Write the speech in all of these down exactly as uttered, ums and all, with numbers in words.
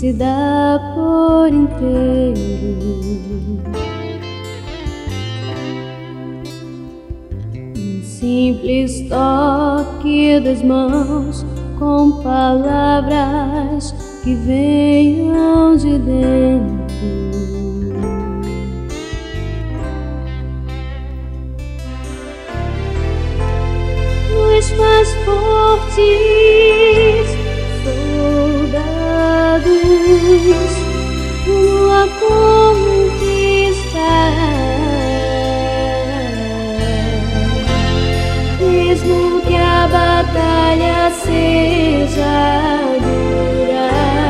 se dá por inteiro. Um simples toque das mãos com palavras que venham de dentro. Nos faz fortes, soldados, rumo a conquistar. Mesmo que a batalha seja dura,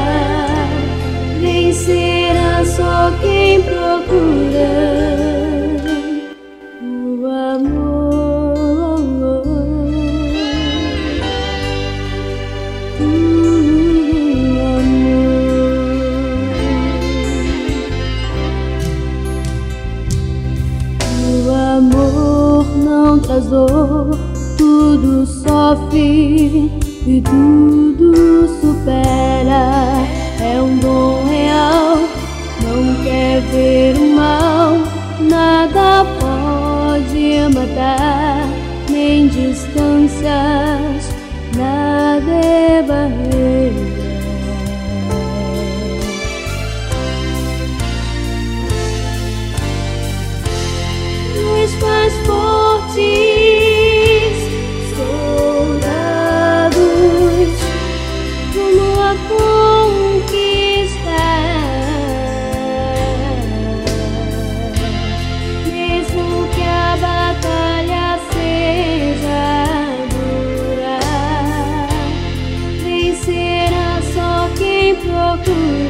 vencerá só quem procura o amor, o amor. O amor não traz dor, tudo sofre e tudo supera. É um dom real, não quer ver o mal. Nada pode matar, nem distâncias, nada é barreira. Nos faz fortes, soldados, rumo a conquistar. Mesmo que a batalha seja dura, vencerá só quem procura